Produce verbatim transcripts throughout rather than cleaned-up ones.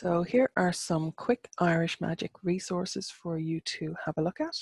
So here are some quick Irish magic resources for you to have a look at.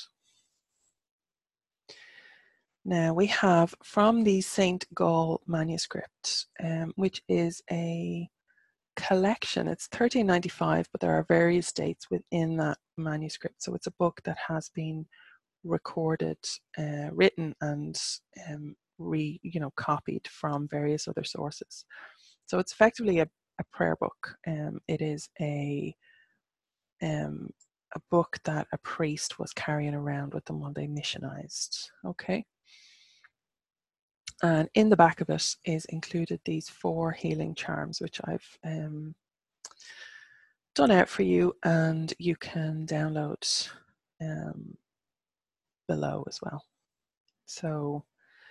Now we have from the Saint Gall manuscript, um, which is a collection. It's thirteen ninety-five, but there are various dates within that manuscript. So it's a book that has been recorded, uh, written, and um, re, you know, copied from various other sources. So it's effectively a, a prayer book. Um, it is a um, a book that a priest was carrying around with them while they missionized. Okay. And in the back of it is included these four healing charms, which I've um, done out for you, and you can download um, below as well. So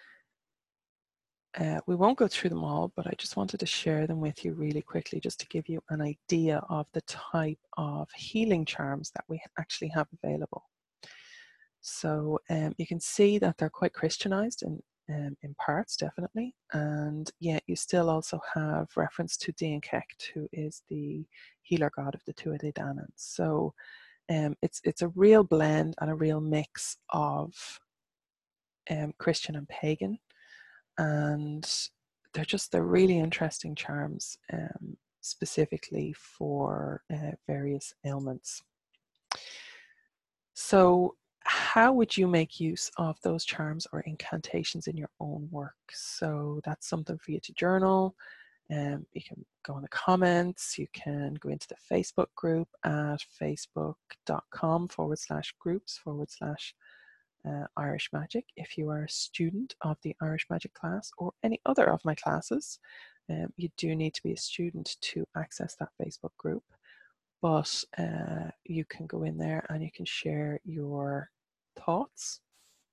uh, we won't go through them all, but I just wanted to share them with you really quickly, just to give you an idea of the type of healing charms that we actually have available. So um, you can see that they're quite Christianized in, um, in parts, definitely. And yet you still also have reference to Dian Cecht, who is the healer god of the Tuatha Dé Danann. So um, it's, it's a real blend and a real mix of um, Christian and pagan. And they're just, they're really interesting charms, um, specifically for uh, various ailments. So how would you make use of those charms or incantations in your own work? So that's something for you to journal. Um, you can go in the comments. You can go into the Facebook group at facebook.com forward slash groups forward slash uh, Irish Magic. If you are a student of the Irish Magic class or any other of my classes, um, you do need to be a student to access that Facebook group. But uh, you can go in there and you can share your thoughts.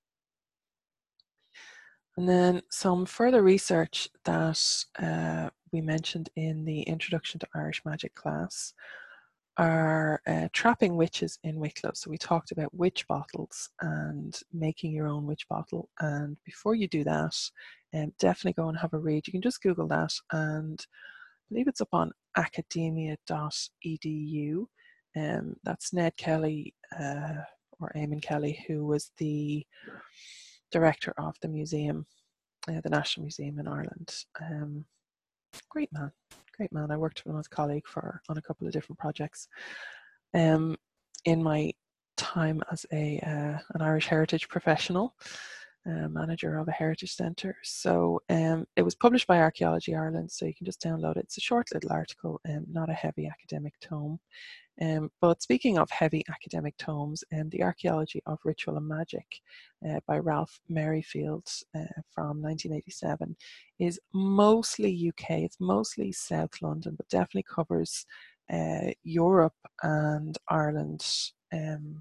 And then some further research that uh, we mentioned in the Introduction to Irish Magic class are uh, trapping witches in Wicklow. So we talked about witch bottles and making your own witch bottle. And before you do that, um, definitely go and have a read. You can just Google that, and I believe it's up on academia dot e d u. Um, that's Ned Kelly uh, or Eamon Kelly, who was the director of the museum, uh, the National Museum in Ireland. Um, great man, great man. I worked with him as a colleague for on a couple of different projects. Um, in my time as a uh, an Irish heritage professional, uh, manager of a heritage centre. So um, it was published by Archaeology Ireland, so you can just download it. It's a short little article, um, not a heavy academic tome. Um, but speaking of heavy academic tomes, um, The Archaeology of Ritual and Magic uh, by Ralph Merrifield uh, from nineteen eighty-seven is mostly U K, it's mostly South London, but definitely covers uh, Europe and Ireland, um,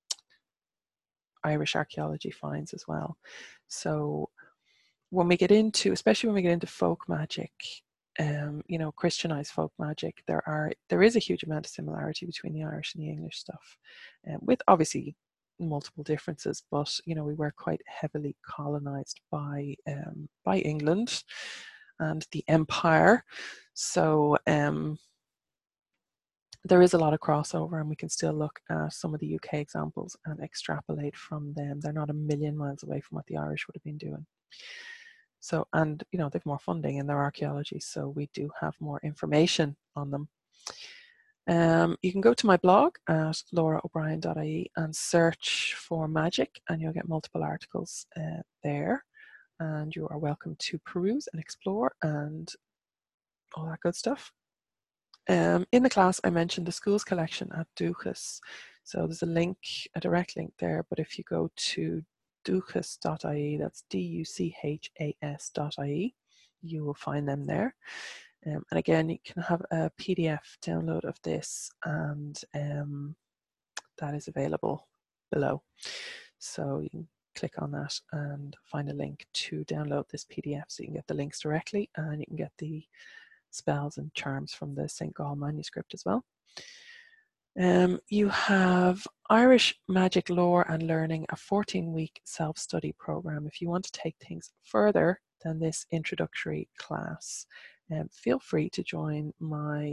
Irish archaeology finds as well. So when we get into, especially when we get into folk magic, um, you know, Christianized folk magic, there are there is a huge amount of similarity between the Irish and the English stuff, um, with obviously multiple differences. But you know, we were quite heavily colonized by um, by England and the Empire, so um, there is a lot of crossover, and we can still look at some of the U K examples and extrapolate from them. They're not a million miles away from what the Irish would have been doing. So, and you know, they've more funding in their archaeology, so we do have more information on them. Um, you can go to my blog at laura o'brien dot I E and search for magic, and you'll get multiple articles uh, there. And you are welcome to peruse and explore and all that good stuff. Um, in the class, I mentioned the schools collection at Dúchas. So there's a link, a direct link there, but if you go to duchas dot I E, that's D U C H A S dot I E, you will find them there. Um, and again, you can have a P D F download of this, and um, that is available below. So you can click on that and find a link to download this P D F, so you can get the links directly, and you can get the spells and charms from the Saint Gall manuscript as well. Um, you have Irish Magic Lore and Learning, a fourteen week self-study program. If you want to take things further than this introductory class, um, feel free to join my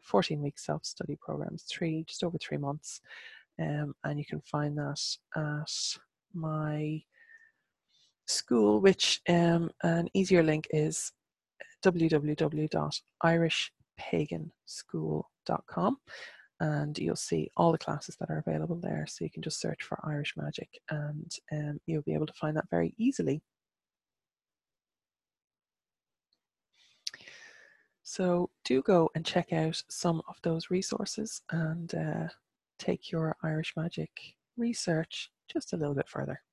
fourteen week self-study programs, three, just over three months. Um, and you can find that at my school, which um, an easier link is w w w dot irish pagan school dot com, and you'll see all the classes that are available there. So you can just search for Irish Magic, and um, you'll be able to find that very easily. So do go and check out some of those resources and uh, take your Irish Magic research just a little bit further.